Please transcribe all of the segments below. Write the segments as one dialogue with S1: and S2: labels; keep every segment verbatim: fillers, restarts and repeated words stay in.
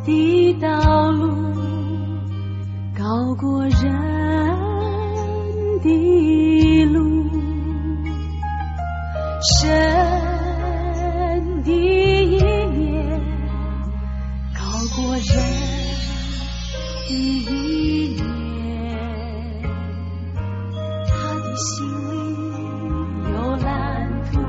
S1: 的道路高过人的路，神的意念高过人的意念，他的心里有蓝图，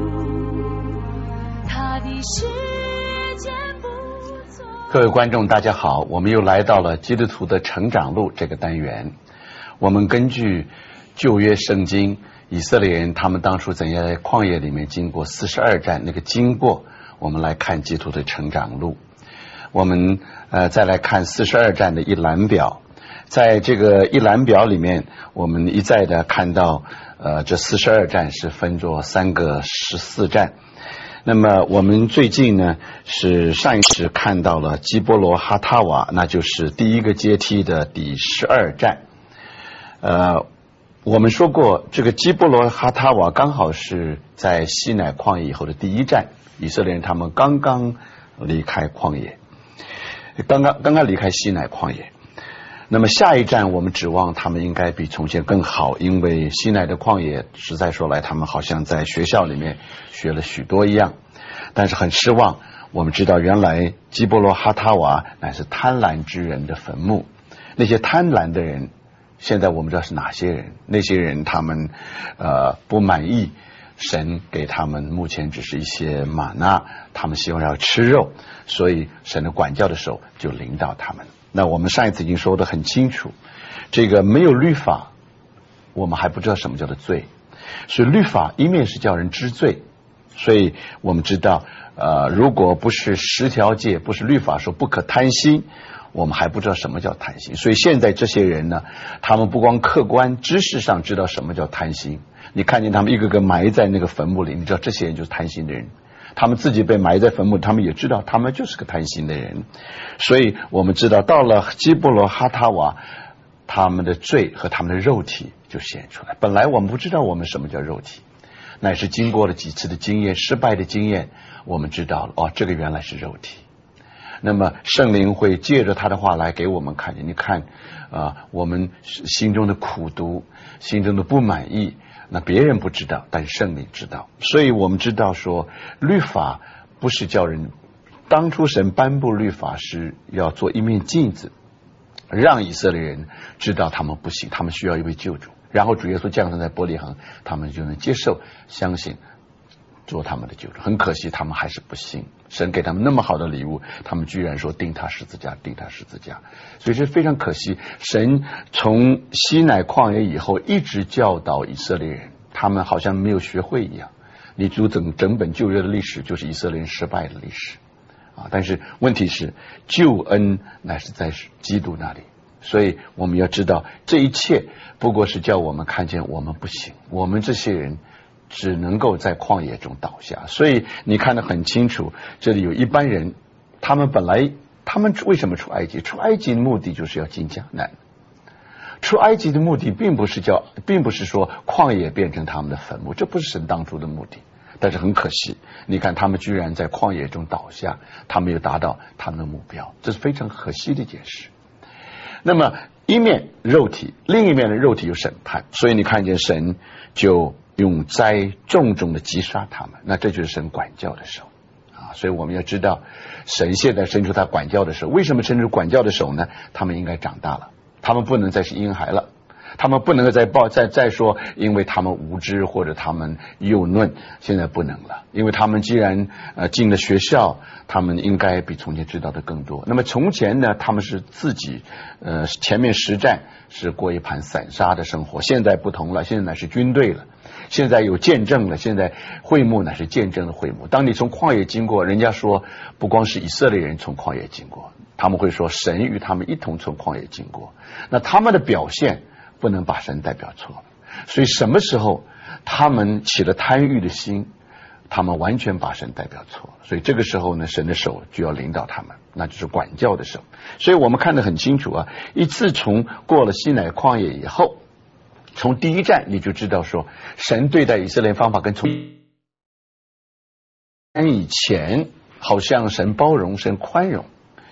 S1: 他的世界不错。
S2: 各位观众大家好，我们又来到了基督徒的成长路这个单元。我们根据旧约圣经以色列人他们当初怎样在旷野里面经过四十二战那个经过，我们来看基督徒的成长路。我们呃再来看四十二战的一览表，在这个一览表里面，我们一再的看到呃这四十二战是分作三个十四战。那么我们最近呢是上一次看到了基波罗哈塔瓦，那就是第一个阶梯的第十二战。呃我们说过这个基波罗哈塔瓦刚好是在西乃旷野以后的第一站，以色列人他们刚刚离开旷野，刚刚刚刚离开西乃旷野。那么下一站我们指望他们应该比从前更好，因为西乃的旷野实在说来他们好像在学校里面学了许多一样，但是很失望。我们知道原来基波罗哈塔瓦乃是贪婪之人的坟墓，那些贪婪的人现在我们知道是哪些人，那些人他们呃不满意神给他们目前只是一些玛纳，他们希望要吃肉，所以神的管教的手就临到他们。那我们上一次已经说得很清楚，这个没有律法我们还不知道什么叫做罪，所以律法一面是叫人知罪，所以我们知道呃，如果不是十条诫，不是律法说不可贪心，我们还不知道什么叫贪心。所以现在这些人呢，他们不光客观知识上知道什么叫贪心，你看见他们一个个埋在那个坟墓里，你知道这些人就是贪心的人，他们自己被埋在坟墓，他们也知道他们就是个贪心的人。所以我们知道到了基波罗哈塔瓦，他们的罪和他们的肉体就显出来。本来我们不知道我们什么叫肉体，乃是经过了几次的经验，失败的经验，我们知道了哦，这个原来是肉体。那么圣灵会借着他的话来给我们看见，你看啊、呃，我们心中的苦毒，心中的不满意，那别人不知道，但是圣灵知道。所以我们知道说律法不是叫人，当初神颁布律法是要做一面镜子，让以色列人知道他们不行，他们需要一位救主，然后主耶稣降生在伯利恒，他们就能接受相信做他们的救主。很可惜他们还是不信，神给他们那么好的礼物，他们居然说钉他十字架，钉他十字架。所以这非常可惜，神从西乃旷野以后一直教导以色列人，他们好像没有学会一样。你读整整本旧约的历史就是以色列人失败的历史啊！但是问题是救恩乃是在基督那里，所以我们要知道这一切不过是叫我们看见我们不行，我们这些人只能够在旷野中倒下。所以你看得很清楚，这里有一般人，他们本来他们为什么出埃及？出埃及的目的就是要进迦南。出埃及的目的并不是叫，并不是说旷野变成他们的坟墓，这不是神当初的目的。但是很可惜，你看他们居然在旷野中倒下，他们又达到他们的目标，这是非常可惜的一件事。那么一面肉体，另一面的肉体有审判，所以你看见神就用灾重重的击杀他们，那这就是神管教的手啊！所以我们要知道，神现在伸出他管教的手。为什么伸出管教的手呢？他们应该长大了，他们不能再是婴孩了，他们不能够再报再再说，因为他们无知或者他们幼嫩，现在不能了，因为他们既然呃进了学校，他们应该比从前知道的更多。那么从前呢，他们是自己呃前面实战是过一盘散沙的生活，现在不同了，现在是军队了。现在有见证了，现在会幕乃是见证的会幕。当你从旷野经过，人家说不光是以色列人从旷野经过，他们会说神与他们一同从旷野经过，那他们的表现不能把神代表错。所以什么时候他们起了贪欲的心，他们完全把神代表错，所以这个时候呢，神的手就要领导他们，那就是管教的手。所以我们看得很清楚啊，一次从过了西乃旷野以后，从第一站你就知道说，神对待以色列方法跟从以前好像神包容，神宽容，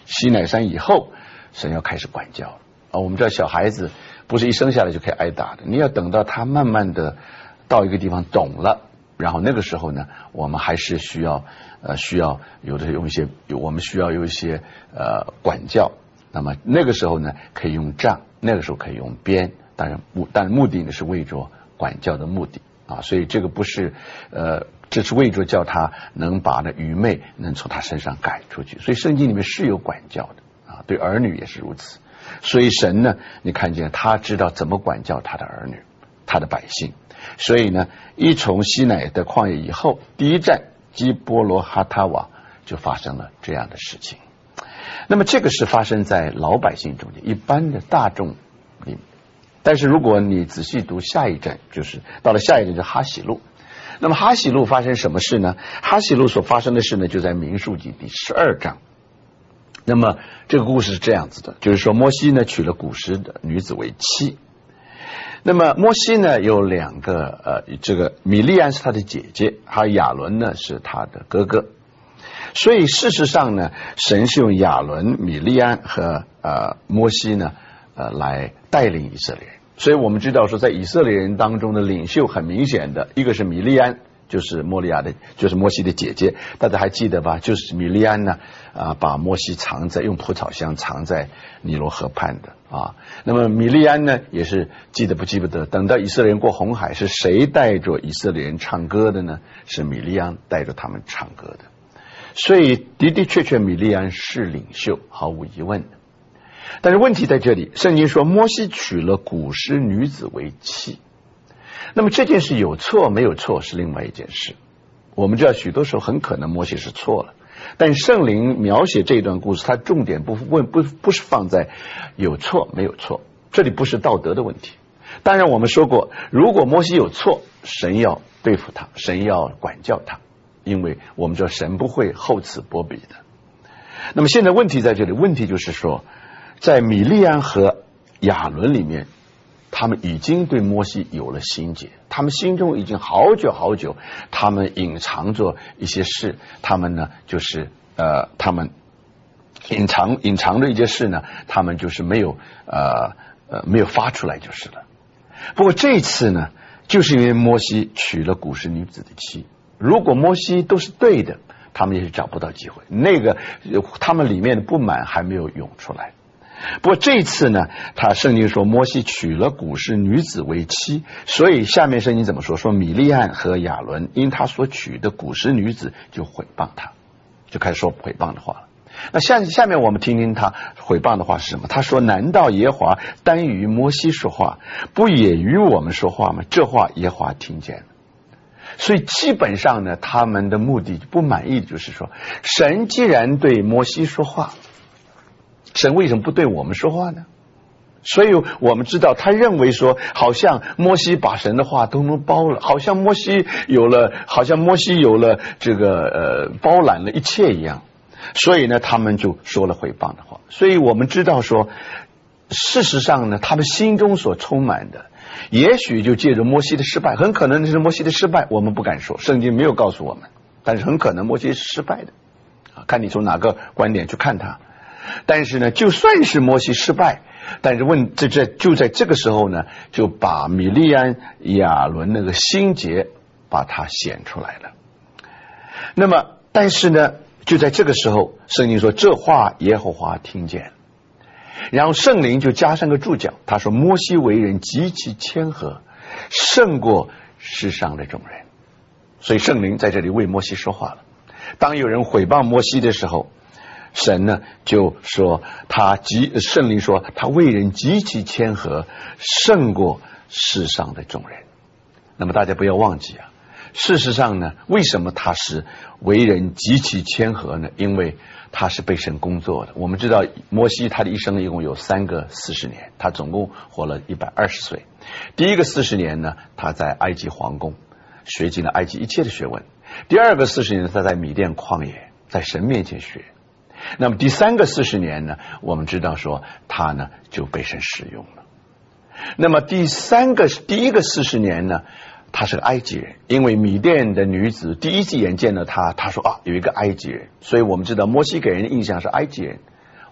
S2: 西乃山以后，神要开始管教啊。我们知道小孩子不是一生下来就可以挨打的，你要等到他慢慢的到一个地方懂了，然后那个时候呢，我们还是需要呃需要有的用一些，我们需要有一些呃管教。那么那个时候呢，可以用杖，那个时候可以用鞭，当然目但目的呢是为着管教的目的啊，所以这个不是呃，这是为着叫他能把那愚昧能从他身上赶出去。所以圣经里面是有管教的啊，对儿女也是如此。所以神呢，你看见他知道怎么管教他的儿女，他的百姓。所以呢，一从西乃的旷野以后，第一站基波罗哈塔瓦就发生了这样的事情。那么这个是发生在老百姓中间，一般的大众里面。但是如果你仔细读下一站，就是到了下一站就是哈喜路。那么哈喜路发生什么事呢？哈喜路所发生的事呢，就在民数记第十二章。那么这个故事是这样子的，就是说摩西呢娶了古时的女子为妻。那么摩西呢有两个呃，这个米利安是他的姐姐，还有亚伦呢是他的哥哥。所以事实上呢，神是用亚伦、米利安和呃摩西呢呃来带领以色列人。所以我们知道说，在以色列人当中的领袖很明显的一个是米利安，就是摩利亚的，就是摩西的姐姐，大家还记得吧？就是米利安呢啊，把摩西藏在用蒲草箱藏在尼罗河畔的啊。那么米利安呢，也是记得不记不得？等到以色列人过红海，是谁带着以色列人唱歌的呢？是米利安带着他们唱歌的。所以的的确确米利安是领袖，毫无疑问的。但是问题在这里，圣经说摩西娶了古时女子为妻。那么这件事有错没有错是另外一件事。我们知道许多时候很可能摩西是错了，但圣灵描写这段故事，它重点不问不不是放在有错没有错，这里不是道德的问题。当然我们说过，如果摩西有错，神要对付他，神要管教他，因为我们知道神不会厚此薄彼的。那么现在问题在这里，问题就是说，在米利安和亚伦里面，他们已经对摩西有了心结，他们心中已经好久好久，他们隐藏着一些事，他们呢就是呃，他们隐藏隐藏的一些事呢，他们就是没有呃呃没有发出来就是了。不过这一次呢，就是因为摩西娶了古时女子的妻，如果摩西都是对的，他们也是找不到机会，那个他们里面的不满还没有涌出来。不过这一次呢，他圣经说摩西娶了古时女子为妻，所以下面圣经怎么说？说米利暗和亚伦因他所娶的古时女子就毁谤他，就开始说毁谤的话了。那下下面我们听听他毁谤的话是什么？他说：难道耶和华单与摩西说话，不也与我们说话吗？这话耶和华听见了。所以基本上呢，他们的目的不满意，就是说神既然对摩西说话，神为什么不对我们说话呢？所以我们知道他认为说，好像摩西把神的话都能包了，好像摩西有了好像摩西有了这个呃包揽了一切一样，所以呢他们就说了毁谤的话。所以我们知道说，事实上呢，他们心中所充满的也许就借着摩西的失败，很可能是摩西的失败，我们不敢说，圣经没有告诉我们，但是很可能摩西是失败的，看你从哪个观点去看他。但是呢，就算是摩西失败，但是问这这就在这个时候呢，就把米利安亚伦那个心结把它显出来了。那么但是呢，就在这个时候，圣经说这话耶和华听见，然后圣灵就加上个注脚，他说摩西为人极其谦和，胜过世上的众人。所以圣灵在这里为摩西说话了。当有人毁谤摩西的时候，神呢就说他极圣灵说他为人极其谦和，胜过世上的众人。那么大家不要忘记啊，事实上呢，为什么他是为人极其谦和呢？因为他是被神工作的。我们知道摩西他的一生一共有三个四十年，他总共活了一百二十岁。第一个四十年呢，他在埃及皇宫学尽了埃及一切的学问；第二个四十年他在米甸旷野在神面前学。那么第三个四十年呢，我们知道说他呢就被神使用了。那么第三个第一个四十年呢，他是个埃及人，因为米甸的女子第一眼见了他，他说啊有一个埃及人，所以我们知道摩西给人的印象是埃及人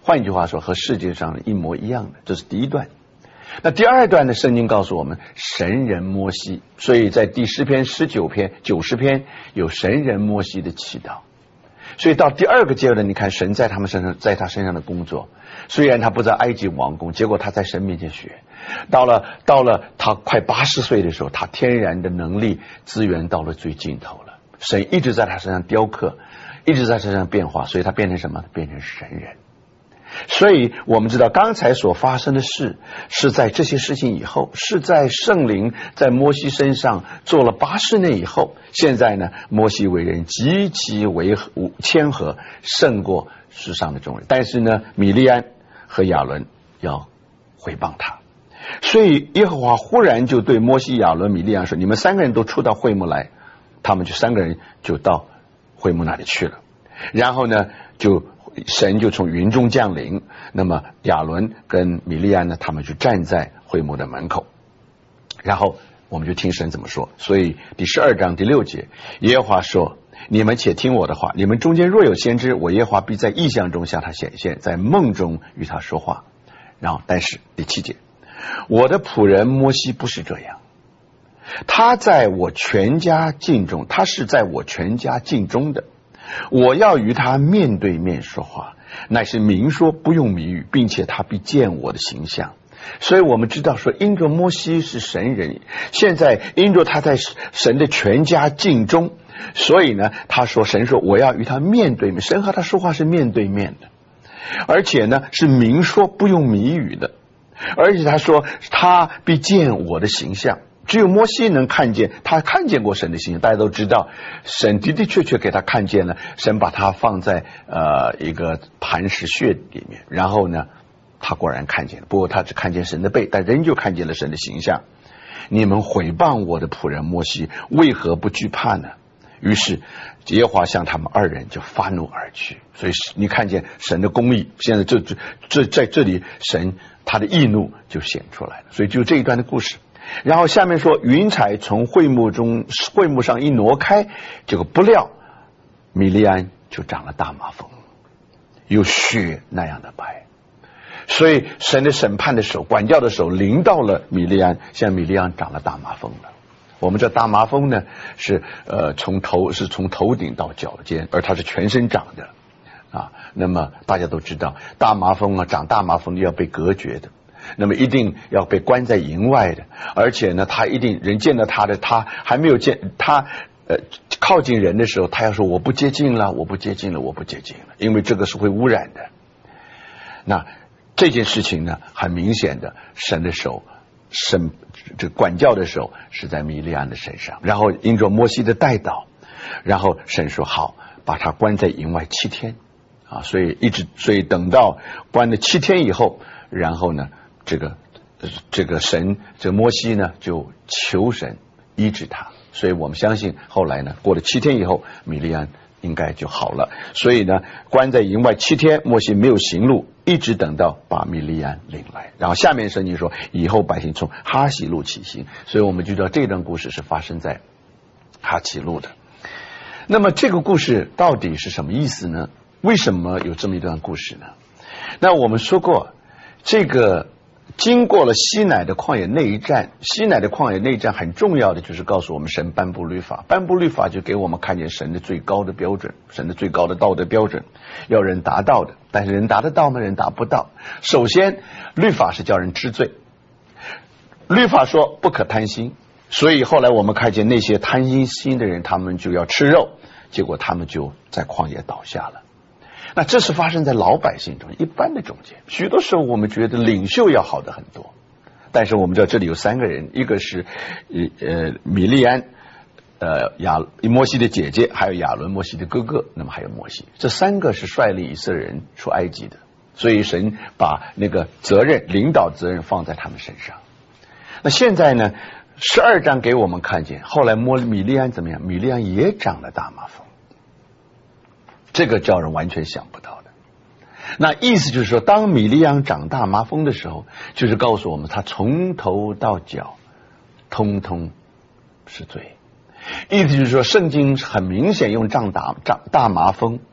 S2: 换句话说，和世界上一模一样的。这是第一段。那第二段的圣经告诉我们，神人摩西，所以在第十篇、十九篇、九十篇有神人摩西的祈祷。所以到第二个阶段，你看神在他们身上，在他身上的工作，虽然他不在埃及王宫，结果他在神面前学。到了到了他快八十岁的时候，他天然的能力资源到了最尽头了。神一直在他身上雕刻，一直在身上变化，所以他变成什么？变成神人。所以我们知道刚才所发生的事是在这些事情以后，是在圣灵在摩西身上做了八十年以后。现在呢，摩西为人极其为谦和，胜过世上的众人。但是呢，米利安和亚伦要毁谤他，所以耶和华忽然就对摩西、亚伦、米利安说：你们三个人都出到会幕来。他们就三个人就到会幕那里去了。然后呢，就神就从云中降临，那么亚伦跟米利安呢，他们就站在会幕的门口。然后我们就听神怎么说。所以第十二章第六节，耶和华说：你们且听我的话，你们中间若有先知，我耶和华必在异象中向他显现，在梦中与他说话。然后但是第七节，我的仆人摩西不是这样，他在我全家境中，他是在我全家境中的，我要与他面对面说话，乃是明说，不用谜语，并且他必见我的形象。所以我们知道说，因着摩西是神人，现在因着他在神的全家境中，所以呢，他说神说我要与他面对面，神和他说话是面对面的，而且呢是明说，不用谜语的，而且他说他必见我的形象。只有摩西能看见，他看见过神的形象。大家都知道，神的的确确给他看见了，神把他放在呃一个磐石穴里面，然后呢他果然看见了，不过他只看见神的背，但仍旧看见了神的形象。你们毁谤我的仆人摩西，为何不惧怕呢？于是耶和华向他们二人就发怒而去。所以你看见神的公义，现在这这这在这里神他的义怒就显出来了。所以就这一段的故事。然后下面说，云彩从会幕中会幕上一挪开，这个不料米利安就长了大麻风，有雪那样的白。所以神的审判的手，管教的手临到了米利安，现在米利安长了大麻风了。我们这大麻风呢，是呃从头是从头顶到脚尖，而它是全身长的啊。那么大家都知道，大麻风啊，长大麻风要被隔绝的。那么一定要被关在营外的，而且呢，他一定人见到他的，他还没有见他呃靠近人的时候，他要说我不接近了，我不接近了，我不接近了，因为这个是会污染的。那这件事情呢，很明显的，神的手，神这管教的手是在米利安的身上，然后因着摩西的代祷，然后神说好，把他关在营外七天啊，所以一直所以等到关了七天以后，然后呢。这个这个神这个摩西呢就求神医治他，所以我们相信后来呢过了七天以后，米利安应该就好了。所以呢关在营外七天，摩西没有行路，一直等到把米利安领来。然后下面圣经说，以后百姓从哈喜路起行，所以我们就知道这段故事是发生在哈喜路的。那么这个故事到底是什么意思呢？为什么有这么一段故事呢？那我们说过，这个经过了西乃的旷野内战，西乃的旷野内战很重要的就是告诉我们神颁布律法，颁布律法就给我们看见神的最高的标准，神的最高的道德标准，要人达到的。但是人达得到吗？人达不到。首先律法是叫人知罪，律法说不可贪心，所以后来我们看见那些贪心心的人，他们就要吃肉，结果他们就在旷野倒下了。那这是发生在老百姓中，一般的中间。许多时候我们觉得领袖要好的很多，但是我们知道这里有三个人，一个是呃米利安，呃亚摩西的姐姐，还有亚伦摩西的哥哥，那么还有摩西，这三个是率领以色列人出埃及的，所以神把那个责任领导责任放在他们身上。那现在呢，十二章给我们看见，后来摩米利安怎么样？米利安也长了大麻风。这个叫人完全想不到的。那意思就是说，当米利安长大麻风的时候，就是告诉我们他从头到脚通通是罪。意思就是说，圣经很明显用长大长大麻风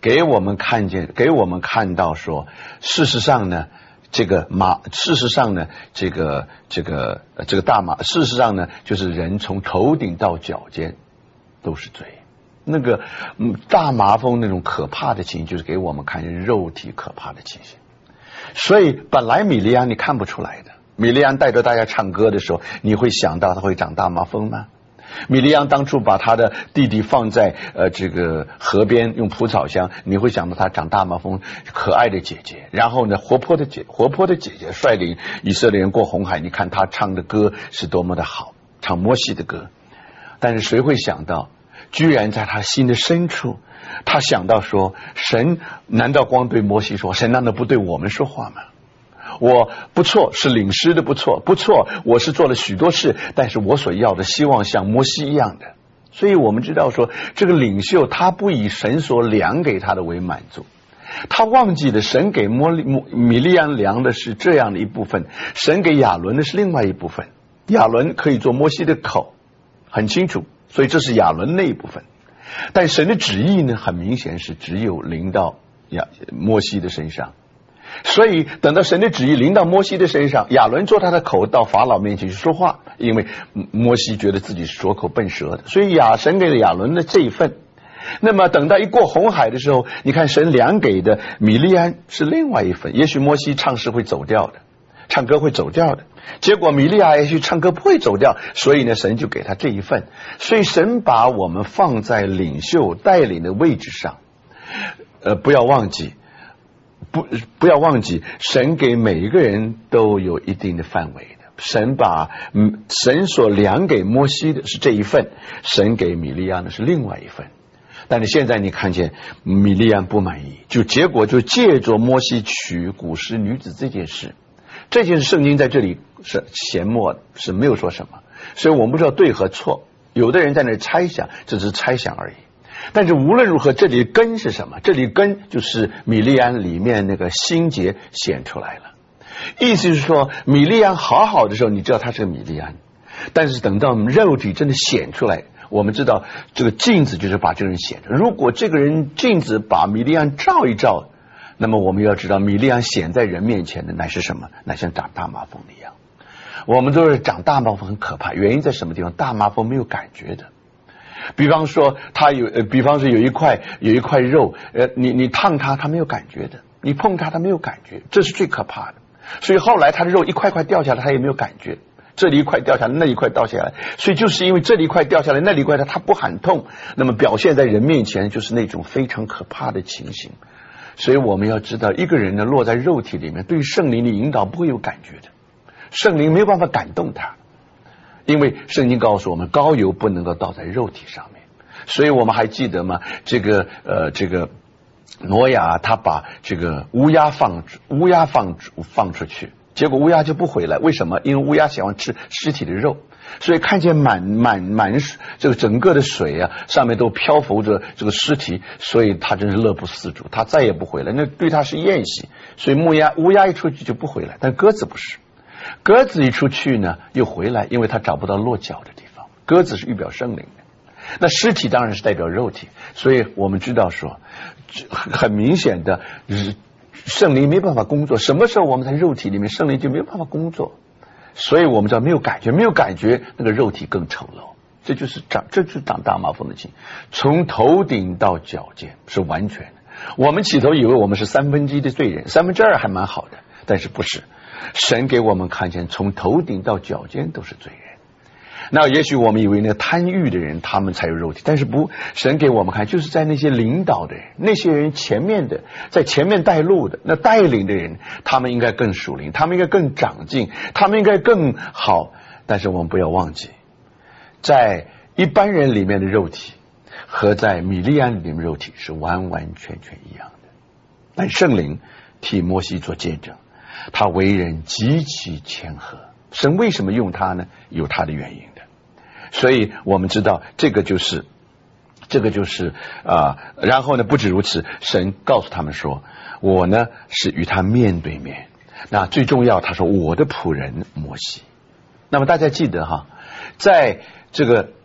S2: 给我们看见，给我们看到说，事实上呢，这个马，事实上呢，这个这个这个大麻，事实上呢，就是人从头顶到脚尖都是罪。那个嗯，大麻风那种可怕的情形，就是给我们看见肉体可怕的情形。所以本来米利安你看不出来的，米利安带着大家唱歌的时候，你会想到他会长大麻风吗？米利安当初把他的弟弟放在呃这个河边用蒲草香，你会想到他长大麻风，可爱的姐姐，然后呢活泼的姐活泼的姐姐率领以色列人过红海，你看他唱的歌是多么的好，唱摩西的歌。但是谁会想到，居然在他心的深处，他想到说，神难道光对摩西说，神难道不对我们说话吗？我不错，是领诗的不错，不错，我是做了许多事，但是我所要的希望像摩西一样的。所以我们知道说，这个领袖他不以神所量给他的为满足，他忘记了神给摩利米利安量的是这样的一部分，神给亚伦的是另外一部分。亚伦可以做摩西的口，很清楚，所以这是亚伦那一部分。但神的旨意呢，很明显是只有临到亚摩西的身上。所以等到神的旨意临到摩西的身上，亚伦做他的口到法老面前去说话，因为摩西觉得自己是拙口笨舌的，所以亚神给了亚伦的这一份。那么等到一过红海的时候，你看神量给的米利安是另外一份，也许摩西唱诗会走掉的，唱歌会走掉的，结果米利亚也许唱歌不会走掉，所以呢神就给他这一份。所以神把我们放在领袖带领的位置上，呃，不要忘记不不要忘记，神给每一个人都有一定的范围的。神把嗯神所量给摩西的是这一份，神给米利安的是另外一份。但是现在你看见米利安不满意，就结果就借着摩西娶古时女子这件事，这件事圣经在这里是闲默，是没有说什么，所以我们不知道对和错。有的人在那猜想，这只是猜想而已。但是无论如何，这里根是什么？这里根就是米利安里面那个心结显出来了。意思是说，米利安好好的时候，你知道他是个米利安，但是等到肉体真的显出来，我们知道这个镜子就是把这个人显出来。如果这个人镜子把米利安照一照，那么我们要知道，米利安显在人面前的乃是什么？乃像长大麻风一样。我们都是长大麻风很可怕，原因在什么地方？大麻风没有感觉的。比方说他有呃，比方说有一块有一块肉，呃，你你烫它，它没有感觉的；你碰它，它没有感觉，这是最可怕的。所以后来他的肉一块块掉下来，他也没有感觉。这里一块掉下来，那一块掉下来，所以就是因为这里一块掉下来，那里一块它不喊痛，那么表现在人面前就是那种非常可怕的情形。所以我们要知道，一个人呢落在肉体里面，对于圣灵的引导不会有感觉的，圣灵没有办法感动他。因为圣经告诉我们，膏油不能够倒在肉体上面，所以我们还记得吗？这个呃，这个挪亚他把这个乌鸦放乌鸦放放出去，结果乌鸦就不回来，为什么？因为乌鸦喜欢吃尸体的肉，所以看见满满满这个整个的水啊，上面都漂浮着这个尸体，所以他真是乐不思蜀，他再也不回来，那对他是宴席。所以木鸦乌鸦一出去就不回来，但鸽子不是。鸽子一出去呢又回来，因为它找不到落脚的地方。鸽子是预表圣灵的，那尸体当然是代表肉体。所以我们知道说，很明显的圣灵没办法工作，什么时候我们在肉体里面，圣灵就没有办法工作。所以我们知道没有感觉，没有感觉，那个肉体更丑陋。这就是长这就是长大麻风的情，从头顶到脚尖是完全的。我们起头以为我们是三分之一的罪人，三分之二还蛮好的，但是不是。神给我们看见，从头顶到脚尖都是罪人。那也许我们以为那贪欲的人他们才有肉体，但是不，神给我们看，就是在那些领导的人，那些人前面的，在前面带路的，那带领的人，他们应该更属灵，他们应该更长进，他们应该更好。但是我们不要忘记，在一般人里面的肉体和在米利安里面的肉体是完完全全一样的。但圣灵替摩西做见证，他为人极其谦和。神为什么用他呢？有他的原因的。所以我们知道这个就是这个就是啊、呃，然后呢不止如此，神告诉他们说，我呢是与他面对面。那最重要，他说我的仆人摩西。那么大家记得哈，在这个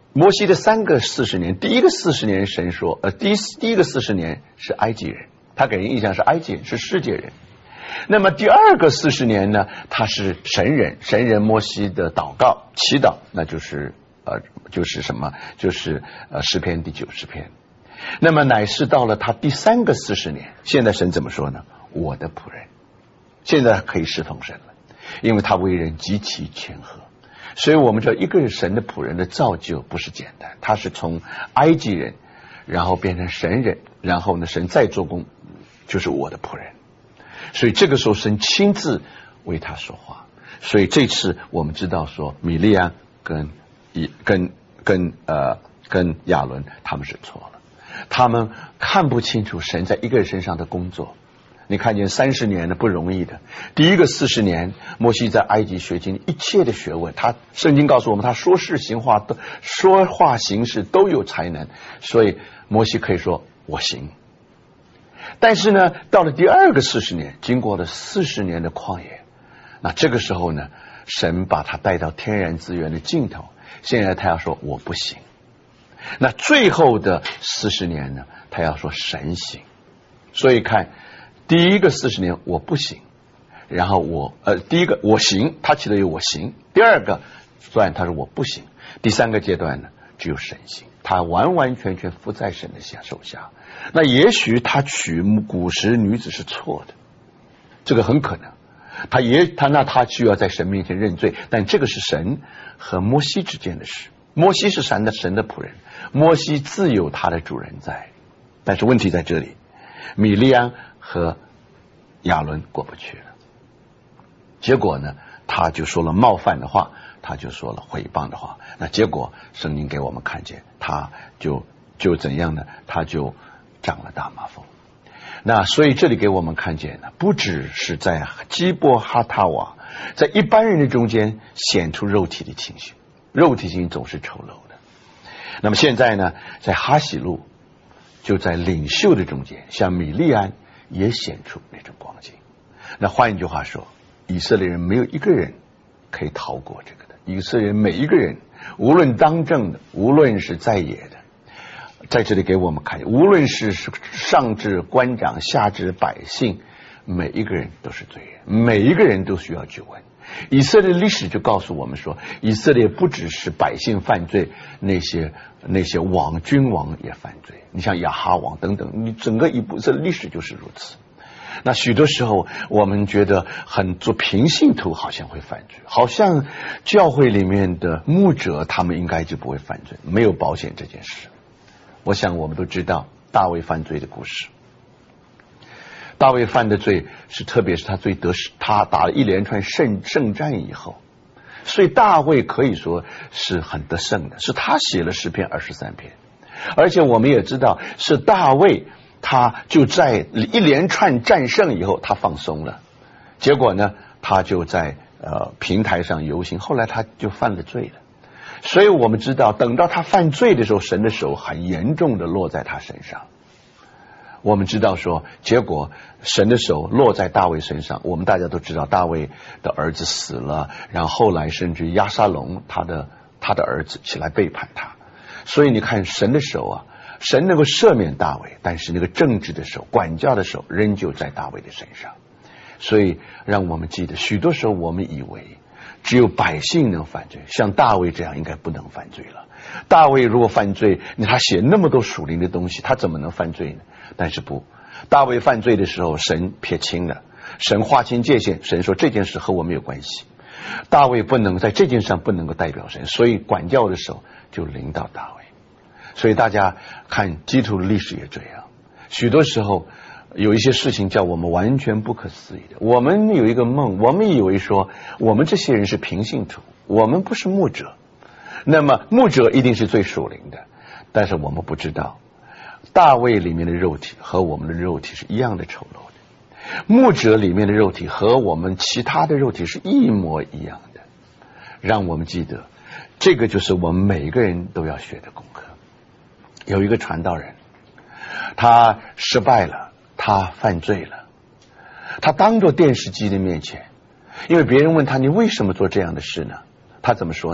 S2: 摩西的三个四十年，第一个四十年神说，呃，第一第一个四十年是埃及人，他给人印象是埃及人，是世界人。那么第二个四十年呢，他是神人，神人摩西的祷告祈祷，那就是呃就是什么，就是呃诗篇第九十篇。那么乃是到了他第三个四十年，现在神怎么说呢？我的仆人，现在可以侍奉神了，因为他为人极其谦和。所以我们知道一个神的仆人的造就不是简单，他是从埃及人然后变成神人，然后呢神再做工，就是我的仆人。所以这个时候神亲自为他说话。所以这次我们知道说米利安跟跟跟呃跟亚伦他们是错了，他们看不清楚神在一个人身上的工作。你看见三十年的不容易的，第一个四十年，摩西在埃及学尽一切的学问，他圣经告诉我们，他说事行话都说话行事都有才能，所以摩西可以说我行。但是呢，到了第二个四十年，经过了四十年的旷野，那这个时候呢，神把他带到天然资源的尽头，现在他要说我不行。那最后的四十年呢，他要说神行。所以看第一个四十年我不行，然后我呃第一个我行，他起的有我行，第二个段他说我不行，第三个阶段呢只有神行，他完完全全服在神的下手下。那也许他娶古时女子是错的，这个很可能，他也他那他需要在神面前认罪，但这个是神和摩西之间的事。摩西是神的神的仆人，摩西自有他的主人在，但是问题在这里，米利安和亚伦过不去了，结果呢他就说了冒犯的话，他就说了毁谤的话，那结果圣经给我们看见他就就怎样呢，他就长了大麻风。那所以这里给我们看见呢，不只是在基波哈塔瓦，在一般人的中间显出肉体的情形，肉体情形总是丑陋的。那么现在呢，在哈喜路，就在领袖的中间，像米利安也显出那种光景。那换一句话说，以色列人没有一个人可以逃过这个的，以色列人每一个人，无论当政的，无论是在野的，在这里给我们看，无论是上至官长下至百姓，每一个人都是罪人，每一个人都需要去问。以色列历史就告诉我们说，以色列不只是百姓犯罪，那些那些王君王也犯罪，你像亚哈王等等，你整个一部这历史就是如此。那许多时候我们觉得很做平信徒好像会犯罪，好像教会里面的牧者他们应该就不会犯罪，没有保险这件事。我想我们都知道大卫犯罪的故事。大卫犯的罪是，特别是他最得他打了一连串胜胜战以后，所以大卫可以说是很得胜的，是他写了诗篇二十三篇，而且我们也知道是大卫他就在一连串战胜以后他放松了，结果呢他就在呃平台上游行，后来他就犯了罪了。所以我们知道等到他犯罪的时候，神的手很严重的落在他身上。我们知道说结果神的手落在大卫身上，我们大家都知道大卫的儿子死了，然后后来甚至押沙龙他的他的儿子起来背叛他。所以你看神的手啊，神能够赦免大卫，但是那个政治的手管教的手仍旧在大卫的身上。所以让我们记得，许多时候我们以为只有百姓能犯罪，像大卫这样应该不能犯罪了。大卫如果犯罪，他写那么多属灵的东西，他怎么能犯罪呢？但是不，大卫犯罪的时候神撇清了，神划清界限，神说这件事和我没有关系，大卫不能在这件事上不能够代表神，所以管教的手就临到大卫。所以大家看基督的历史也这样，许多时候有一些事情叫我们完全不可思议的。我们有一个梦，我们以为说我们这些人是平信徒，我们不是牧者，那么牧者一定是最属灵的，但是我们不知道大卫里面的肉体和我们的肉体是一样的丑陋的，牧者里面的肉体和我们其他的肉体是一模一样的。让我们记得这个就是我们每一个人都要学的功课。有一个传道人，他失败了，他犯罪了，他当着电视机的面前，因为别人问他你为什么做这样的事呢，他怎么说呢？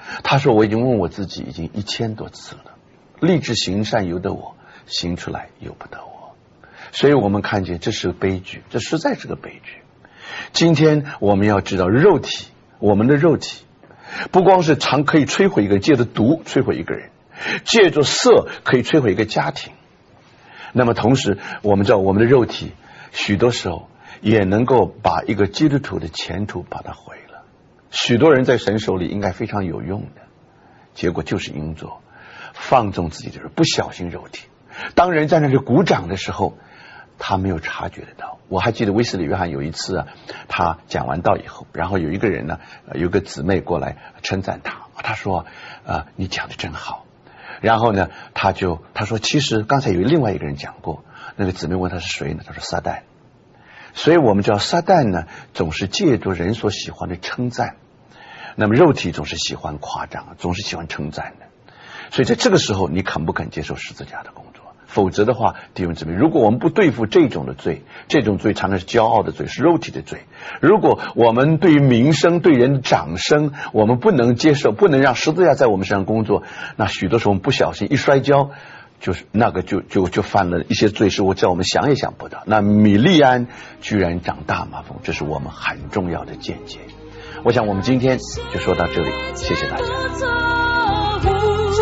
S2: 他说我已经问我自己已经一千多次了，立志行善由得我，行出来由不得我。所以我们看见这是个悲剧，这实在是个悲剧。今天我们要知道，肉体，我们的肉体不光是常可以摧毁一个人，借着毒摧毁一个人，借着色可以摧毁一个家庭。那么同时我们知道，我们的肉体许多时候也能够把一个基督徒的前途把它毁了。许多人在神手里应该非常有用的，结果就是因着放纵自己的人，不小心肉体。当人在那里鼓掌的时候，他没有察觉得到。我还记得威斯理约翰有一次啊，他讲完道以后，然后有一个人呢，有个姊妹过来称赞他，他说啊，你讲的真好。然后呢，他就他说，其实刚才有另外一个人讲过。那个姊妹问他是谁呢？他说撒旦。所以我们知道撒旦呢，总是借着人所喜欢的称赞，那么肉体总是喜欢夸张，总是喜欢称赞的。所以在这个时候，你肯不肯接受十字架的工作？否则的话，弟兄姊妹，如果我们不对付这种的罪，这种罪常常是骄傲的罪，是肉体的罪。如果我们对于名声、对人的掌声，我们不能接受，不能让十字架在我们身上工作，那许多时候我们不小心一摔跤，就是那个就就就犯了一些罪，是我叫我们想也想不到。那米利安居然长大麻风，这是我们很重要的见解。我想我们今天就说到这里，谢谢大家。